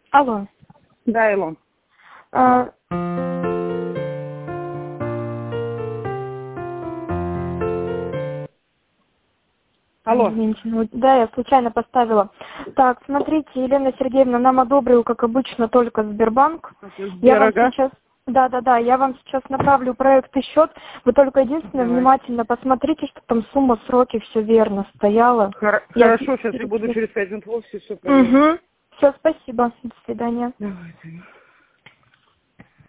Алло. Да, Илон. Алло. Извините, да, я случайно поставила. Так, смотрите, Елена Сергеевна, нам одобрил, как обычно, только Сбербанк. Я вам сейчас... Да, я вам сейчас направлю проект и счет. Вы только единственное внимательно посмотрите, чтобы там сумма, сроки, все верно стояло. Хорошо, сейчас я буду через 5 минут в офисе, все проверю. Все, спасибо. До свидания. Давай.